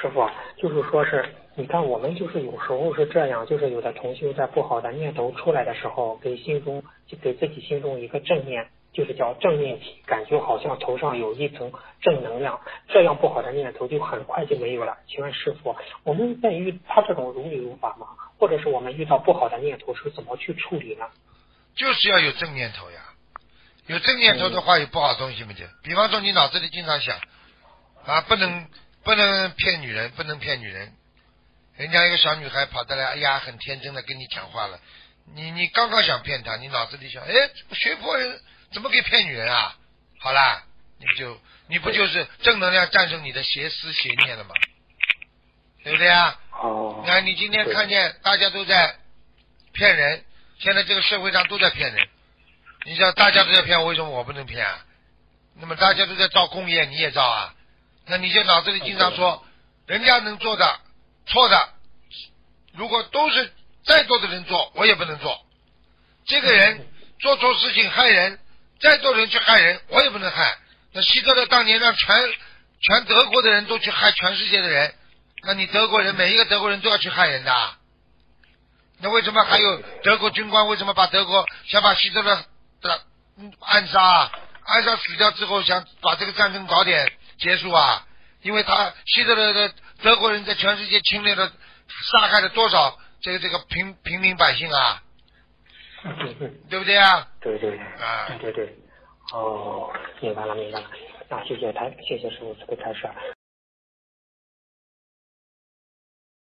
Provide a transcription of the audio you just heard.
师傅，就是说是，你看我们就是有时候是这样，就是有的同修在不好的念头出来的时候，给自己心中一个正念，就是叫正念体，感觉好像头上有一层正能量，这样不好的念头就很快就没有了。请问师傅，我们在他这种如理如法吗？或者是我们遇到不好的念头是怎么去处理呢？ 就是要有正念头呀，有正念头的话，有不好东西没得。比方说你脑子里经常想啊，不能骗女人，不能骗女人。人家一个小女孩跑得来，哎呀，很天真的跟你讲话了，你刚刚想骗她，你脑子里想，哎，学佛人怎么可以骗女人啊？好啦，你不就是正能量战胜你的邪思邪念了吗？对不对啊？ 哦。 你看你今天看见大家都在骗人，现在这个社会上都在骗人，你想大家都在骗，为什么我不能骗啊？那么大家都在造工业，你也造啊？那你就脑子里经常说，人家能做的错的，如果都是再多的人做，我也不能做。这个人做错事情害人，再多人去害人，我也不能害。那希特勒当年让全德国的人都去害全世界的人，那你德国人每一个德国人都要去害人的。那为什么还有德国军官为什么把德国想把希特勒的暗杀死掉之后，想把这个战争早点结束啊？因为希特勒的德国人在全世界侵略了杀害了多少这个平民百姓啊？对不对啊？ 对啊， 对。哦，明白了。那谢谢师傅慈悲开示。